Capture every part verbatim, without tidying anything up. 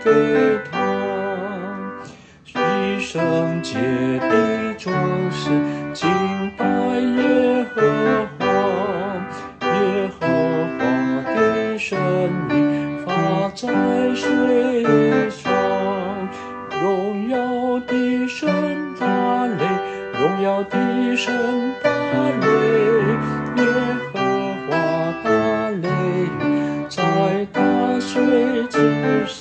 给他。一生竭力壮士，敬拜耶和华。耶和华的生命发在水上，荣耀的神大雷，荣耀的神大雷，耶和华大雷雨在大水之上。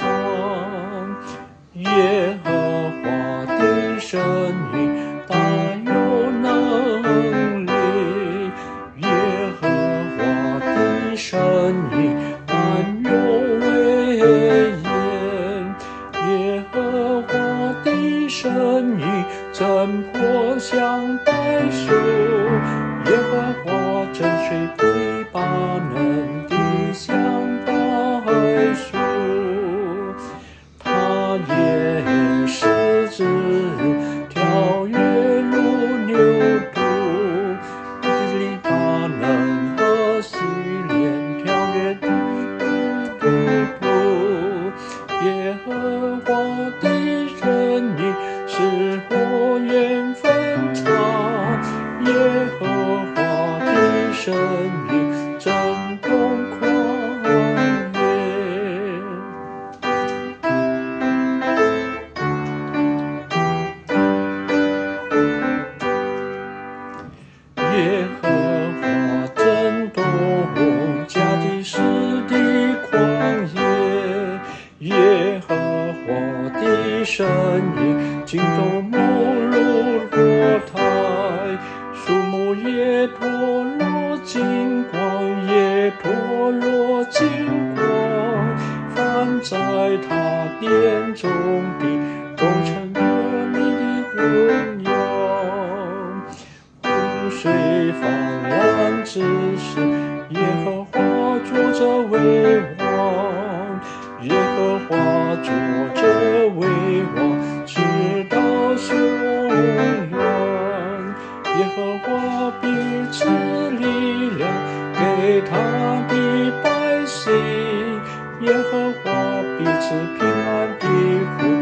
耶和华的声音大有能力，耶和华的声音满有威严，耶和华的声音震破像白树，耶和华震碎黎巴嫩的像白树。他也狮子跳跃如牛犊，黎巴嫩和西连跳跃的如犊。耶和华的声音是火焰分叉，耶和华的声音震动旷野。耶和华震动加迪斯的旷野，耶和华的声音惊动摩路罗台，树木也脱落金光，也脱落金光，凡在他殿中的都成了你的荣耀。湖水泛滥之时，耶和华坐着为王，耶和华坐着为王，直到永远。耶和华必赐力量给他的百姓，耶和华必赐平安的福